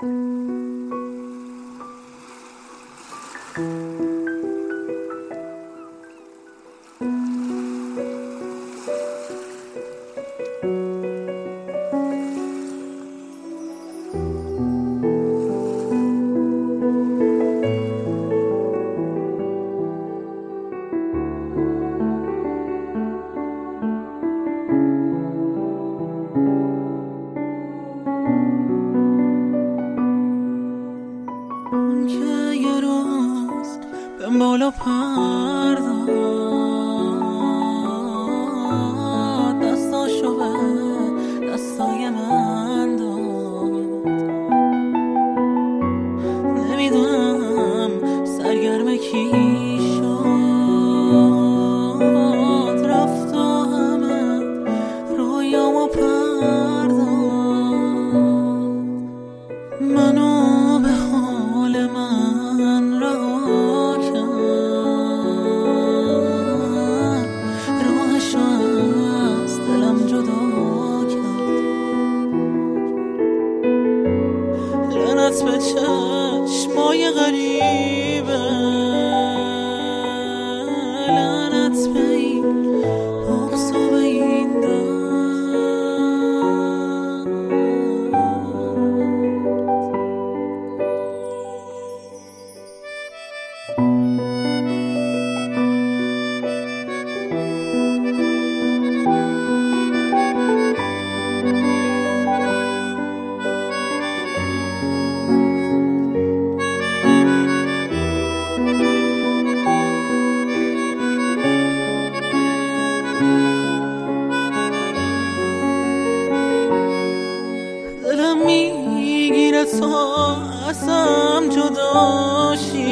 اون که یه روز بهم بالا پر داد، دستاشو به دستای من داد. نمیدونم سرگرم کی شد، رفت و همه رویامو پر داد. منو به حال من رها کرد، راهشو از دلم جدا کرد. لعنت به چشمای غریبه، لعنت به این بغض و به این درد. دلم میگیره تا ازم جداشی،